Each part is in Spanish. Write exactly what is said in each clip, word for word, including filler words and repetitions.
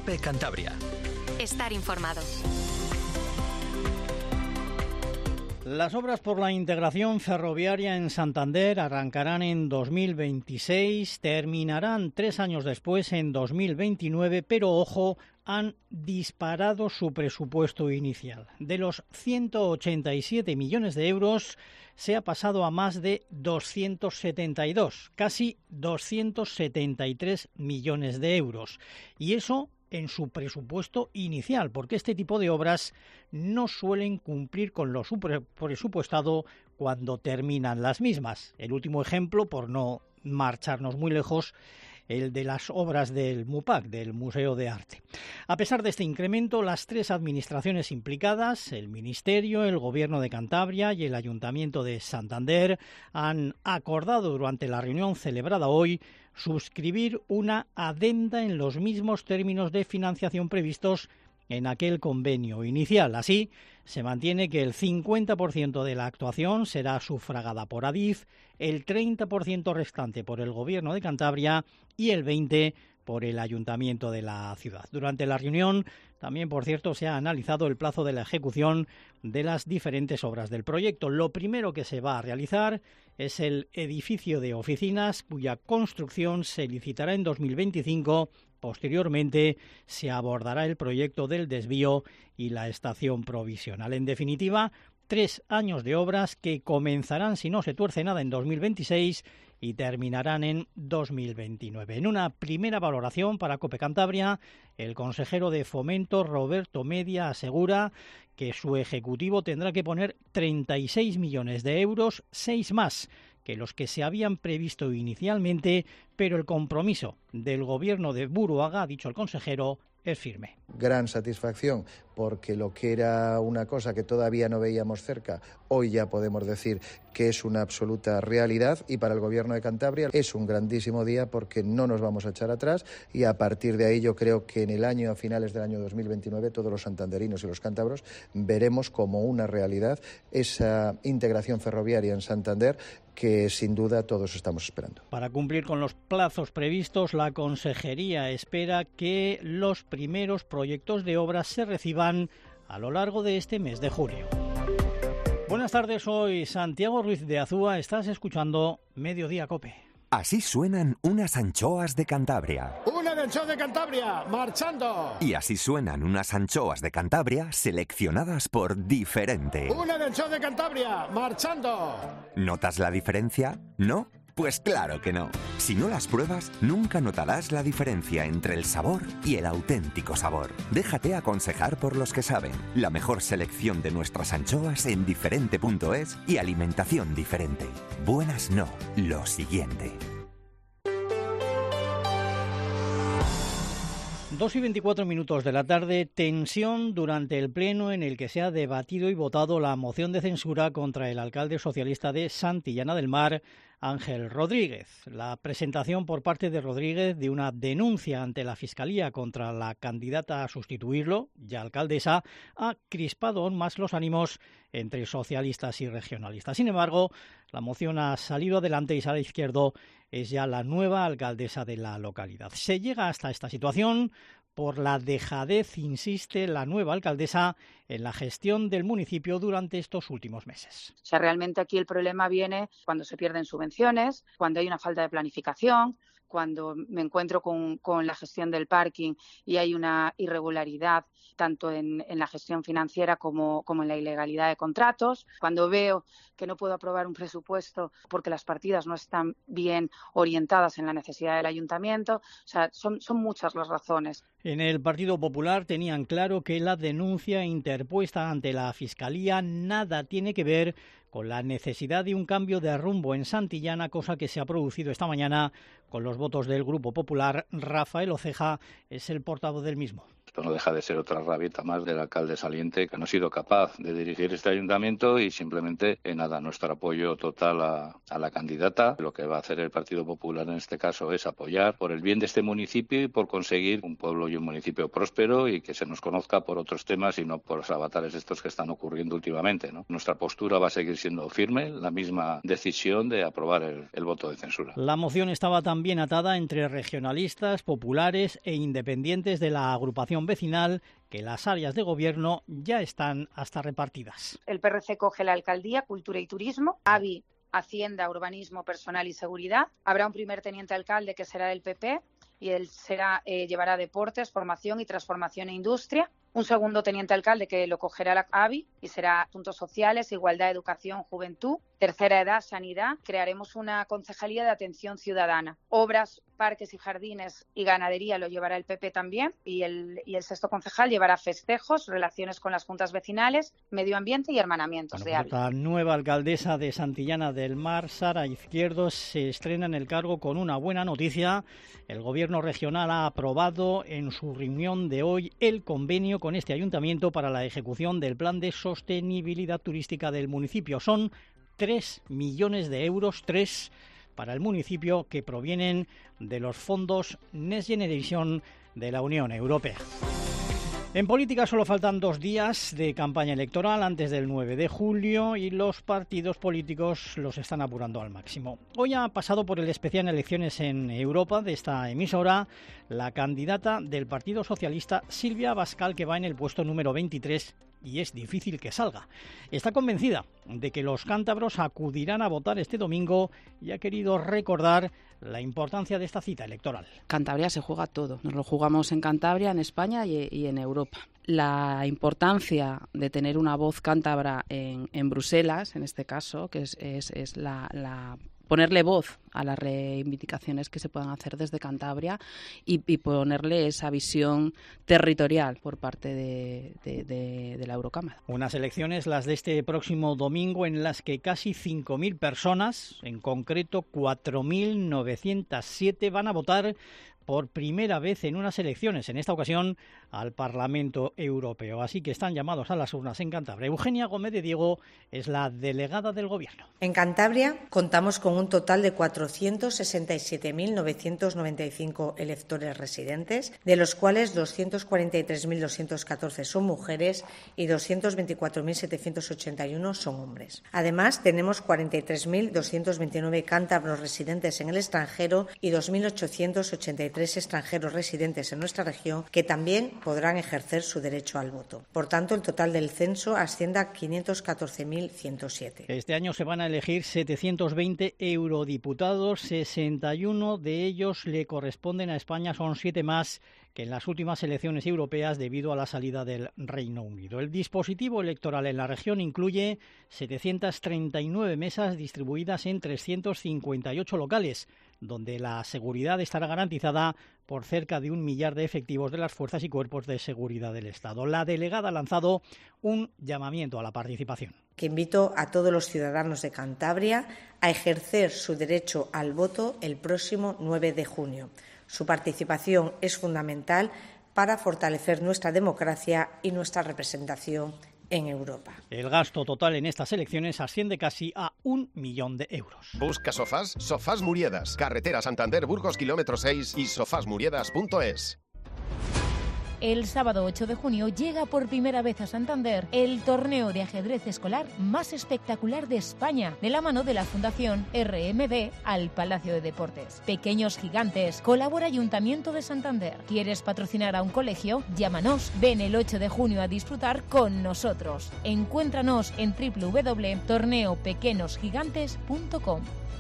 COPE Cantabria. Estar informado. Las obras por la integración ferroviaria en Santander arrancarán en dos mil veintiséis, terminarán tres años después, en dos mil veintinueve, pero ojo, han disparado su presupuesto inicial. De los ciento ochenta y siete millones de euros se ha pasado a más de doscientos setenta y dos, casi doscientos setenta y tres millones de euros. Y eso en su presupuesto inicial, porque este tipo de obras no suelen cumplir con lo presupuestado cuando terminan las mismas. El último ejemplo, por no marcharnos muy lejos, el de las obras del MUPAC, del Museo de Arte. A pesar de este incremento, las tres administraciones implicadas, el Ministerio, el Gobierno de Cantabria y el Ayuntamiento de Santander, han acordado durante la reunión celebrada hoy suscribir una adenda en los mismos términos de financiación previstos en aquel convenio inicial. Así, se mantiene que el cincuenta por ciento de la actuación será sufragada por Adif, el treinta por ciento restante por el Gobierno de Cantabria y el veinte por ciento por el Ayuntamiento de la ciudad. Durante la reunión, también, por cierto, se ha analizado el plazo de la ejecución de las diferentes obras del proyecto. Lo primero que se va a realizar es el edificio de oficinas, cuya construcción se licitará en dos mil veinticinco. Posteriormente se abordará el proyecto del desvío y la estación provisional. En definitiva, tres años de obras que comenzarán, si no se tuerce nada, en dos mil veintiséis y terminarán en dos mil veintinueve. En una primera valoración para COPE Cantabria, el consejero de Fomento, Roberto Media, asegura que su ejecutivo tendrá que poner treinta y seis millones de euros, seis más que los que se habían previsto inicialmente, pero el compromiso del gobierno de Buruaga, ha dicho el consejero, es firme. Gran satisfacción, porque lo que era una cosa que todavía no veíamos cerca, hoy ya podemos decir que es una absoluta realidad, y para el Gobierno de Cantabria es un grandísimo día porque no nos vamos a echar atrás, y a partir de ahí yo creo que en el año, a finales del año dos mil veintinueve, todos los santanderinos y los cántabros veremos como una realidad esa integración ferroviaria en Santander que sin duda todos estamos esperando. Para cumplir con los plazos previstos, la Consejería espera que los primeros proyectos de obras se reciban a lo largo de este mes de junio. Buenas tardes, soy Santiago Ruiz de Azúa, estás escuchando Mediodía COPE. Así suenan unas anchoas de Cantabria. ¡Una anchoa de Cantabria, marchando! Y así suenan unas anchoas de Cantabria seleccionadas por Diferente. ¡Una anchoa de Cantabria, marchando! ¿Notas la diferencia? ¿No? Pues claro que no. Si no las pruebas, nunca notarás la diferencia entre el sabor y el auténtico sabor. Déjate aconsejar por los que saben. La mejor selección de nuestras anchoas en diferente punto es y alimentación diferente. Buenas no, lo siguiente. Dos y veinticuatro minutos de la tarde, tensión durante el pleno en el que se ha debatido y votado la moción de censura contra el alcalde socialista de Santillana del Mar, Ángel Rodríguez. La presentación por parte de Rodríguez de una denuncia ante la Fiscalía contra la candidata a sustituirlo, ya alcaldesa, ha crispado aún más los ánimos entre socialistas y regionalistas. Sin embargo, la moción ha salido adelante y Sara Izquierdo es ya la nueva alcaldesa de la localidad. Se llega hasta esta situación por la dejadez, insiste la nueva alcaldesa, en la gestión del municipio durante estos últimos meses. O sea, realmente aquí el problema viene cuando se pierden subvenciones, cuando hay una falta de planificación, cuando me encuentro con, con la gestión del parking y hay una irregularidad tanto en, en la gestión financiera como, como en la ilegalidad de contratos, cuando veo que no puedo aprobar un presupuesto porque las partidas no están bien orientadas en la necesidad del ayuntamiento. O sea, son, son muchas las razones. En el Partido Popular tenían claro que la denuncia interpuesta ante la Fiscalía nada tiene que ver con la necesidad de un cambio de rumbo en Santillana, cosa que se ha producido esta mañana con los votos del Grupo Popular. Rafael Oceja es el portavoz del mismo. no deja de ser otra rabieta más del alcalde saliente que no ha sido capaz de dirigir este ayuntamiento y simplemente, eh, nada, nuestro apoyo total a, a la candidata. Lo que va a hacer el Partido Popular en este caso es apoyar por el bien de este municipio y por conseguir un pueblo y un municipio próspero y que se nos conozca por otros temas y no por los avatares estos que están ocurriendo últimamente, ¿no? Nuestra postura va a seguir siendo firme, la misma decisión de aprobar el, el voto de censura. La moción estaba también atada entre regionalistas, populares e independientes de la agrupación vecinal, que las áreas de gobierno ya están hasta repartidas. El P R C coge la alcaldía, Cultura y Turismo, A B I, Hacienda, Urbanismo, Personal y Seguridad. Habrá un primer teniente alcalde que será del P P y él será, eh, llevará Deportes, Formación y Transformación e Industria. Un segundo teniente alcalde que lo cogerá la A B I y será Asuntos Sociales, Igualdad, Educación, Juventud, Tercera Edad, Sanidad. Crearemos una concejalía de atención ciudadana. Obras, parques y jardines y ganadería lo llevará el P P también y el, y el sexto concejal llevará festejos, relaciones con las juntas vecinales, medio ambiente y hermanamientos bueno, de A B I. La nueva alcaldesa de Santillana del Mar, Sara Izquierdo, se estrena en el cargo con una buena noticia. El gobierno regional ha aprobado en su reunión de hoy el convenio con este ayuntamiento para la ejecución del plan de sostenibilidad turística del municipio. Son tres millones de euros, tres para el municipio, que provienen de los fondos Next Generation de la Unión Europea. En política solo faltan dos días de campaña electoral antes del nueve de julio y los partidos políticos los están apurando al máximo. Hoy ha pasado por el especial Elecciones en Europa de esta emisora la candidata del Partido Socialista, Silvia Abascal, que va en el puesto número veintitrés y es difícil que salga. Está convencida de que los cántabros acudirán a votar este domingo y ha querido recordar la importancia de esta cita electoral. Cantabria se juega todo. Nos lo jugamos en Cantabria, en España y, y en Europa. La importancia de tener una voz cántabra en, en Bruselas, en este caso, que es, es, es la, la ponerle voz a las reivindicaciones que se puedan hacer desde Cantabria y, y ponerle esa visión territorial por parte de, de, de, de la Eurocámara. Unas elecciones, las de este próximo domingo, en las que casi cinco mil personas, en concreto cuatro mil novecientos siete, van a votar por primera vez en unas elecciones, en esta ocasión al Parlamento Europeo. Así que están llamados a las urnas en Cantabria. Eugenia Gómez de Diego es la delegada del Gobierno. En Cantabria contamos con un total de cuatrocientos sesenta y siete mil novecientos noventa y cinco electores residentes, de los cuales doscientos cuarenta y tres mil doscientos catorce son mujeres y doscientos veinticuatro mil setecientos ochenta y uno son hombres. Además, tenemos cuarenta y tres mil doscientos veintinueve cántabros residentes en el extranjero y dos mil ochocientos ochenta y tres extranjeros residentes en nuestra región que también podrán ejercer su derecho al voto. Por tanto, el total del censo asciende a quinientos catorce mil ciento siete. Este año se van a elegir setecientos veinte eurodiputados, sesenta y uno de ellos le corresponden a España, son siete más que en las últimas elecciones europeas debido a la salida del Reino Unido. El dispositivo electoral en la región incluye setecientas treinta y nueve mesas distribuidas en trescientos cincuenta y ocho locales, donde la seguridad estará garantizada por cerca de un millar de efectivos de las fuerzas y cuerpos de seguridad del Estado. La delegada ha lanzado un llamamiento a la participación. Que invito a todos los ciudadanos de Cantabria a ejercer su derecho al voto el próximo nueve de junio. Su participación es fundamental para fortalecer nuestra democracia y nuestra representación en Europa. El gasto total en estas elecciones asciende casi a un millón de euros. Busca sofás, Sofás Muriedas, carretera Santander Burgos kilómetro seis y sofás muriedas punto es. El sábado ocho de junio llega por primera vez a Santander el torneo de ajedrez escolar más espectacular de España, de la mano de la Fundación R M B al Palacio de Deportes. Pequeños gigantes, colabora Ayuntamiento de Santander. ¿Quieres patrocinar a un colegio? Llámanos. Ven el ocho de junio a disfrutar con nosotros. Encuéntranos en doble u doble u doble u punto torneo pequeños gigantes punto com.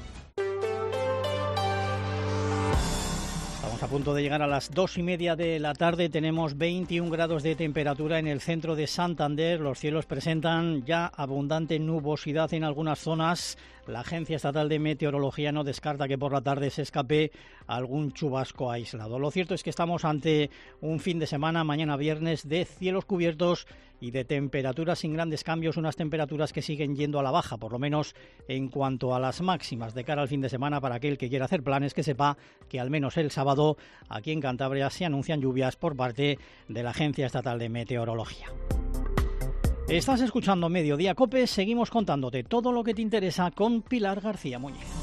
Estamos a punto de llegar a las dos y media de la tarde. Tenemos veintiún grados de temperatura en el centro de Santander. Los cielos presentan ya abundante nubosidad en algunas zonas. La Agencia Estatal de Meteorología no descarta que por la tarde se escape algún chubasco aislado. Lo cierto es que estamos ante un fin de semana, mañana viernes, de cielos cubiertos y de temperaturas sin grandes cambios, unas temperaturas que siguen yendo a la baja, por lo menos en cuanto a las máximas de cara al fin de semana. Para aquel que quiera hacer planes, que sepa que al menos el sábado momento aquí en Cantabria se anuncian lluvias por parte de la Agencia Estatal de Meteorología. Estás escuchando Mediodía COPE, seguimos contándote todo lo que te interesa con Pilar García Muñiz.